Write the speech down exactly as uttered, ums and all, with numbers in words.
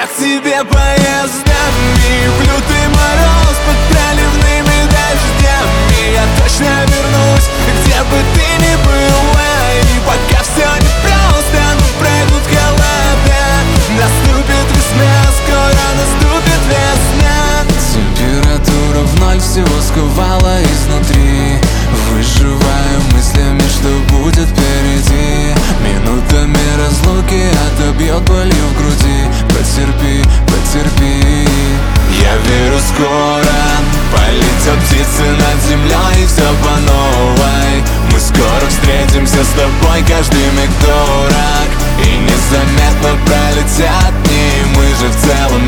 к тебе поездами в лютый мороз под проливными дождями. Я точно вернусь, где бы ты ни была. И пока все непросто, но пройдут холода, наступит весна, скоро наступит весна. Температура в ноль всего сковала изнутри. Выживаю мыслями, что будет впереди. Минутами разлуки отобьет болью в груди. Потерпи, потерпи. Я верю, скоро полетят птицы над землей, и все по новой. Мы скоро встретимся с тобой, каждый миг дорог, и незаметно пролетят дни. Мы же в целом